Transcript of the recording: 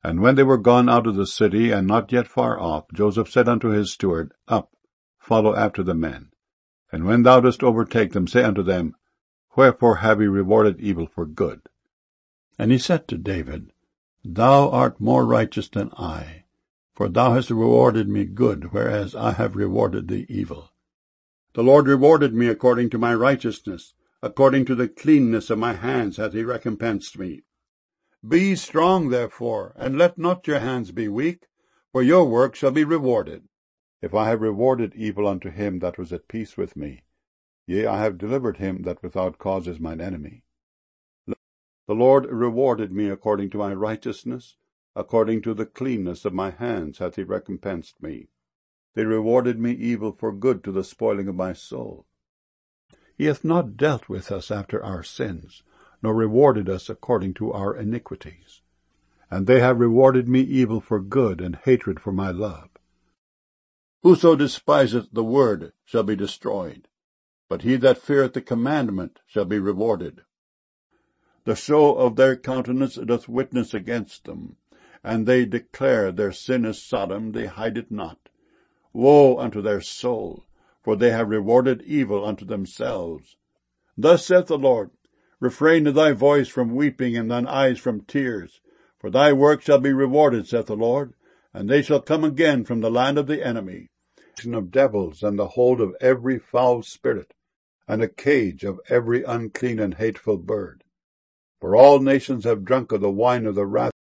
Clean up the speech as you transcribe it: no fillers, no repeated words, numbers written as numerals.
And when they were gone out of the city, and not yet far off, Joseph said unto his steward, Up, follow after the men. And when thou dost overtake them, say unto them, Wherefore have ye rewarded evil for good? And he said to David, Thou art more righteous than I, for thou hast rewarded me good, whereas I have rewarded thee evil. The Lord rewarded me according to my righteousness, according to the cleanness of my hands hath he recompensed me. Be ye strong, therefore, and let not your hands be weak, for your work shall be rewarded. If I have rewarded evil unto him that was at peace with me, yea, I have delivered him that without cause is mine enemy. The Lord rewarded me according to my righteousness, according to the cleanness of my hands hath he recompensed me. They rewarded me evil for good to the spoiling of my soul. He hath not dealt with us after our sins, nor rewarded us according to our iniquities. And they have rewarded me evil for good, and hatred for my love. Whoso despiseth the word shall be destroyed, but he that feareth the commandment shall be rewarded. The show of their countenance doth witness against them, and they declare their sin is Sodom, they hide it not. Woe unto their soul, for they have rewarded evil unto themselves. Thus saith the Lord, Refrain thy voice from weeping, and thine eyes from tears, for thy work shall be rewarded, saith the Lord, and they shall come again from the land of the enemy, of devils, and the hold of every foul spirit, and a cage of every unclean and hateful bird. For all nations have drunk of the wine of the wrath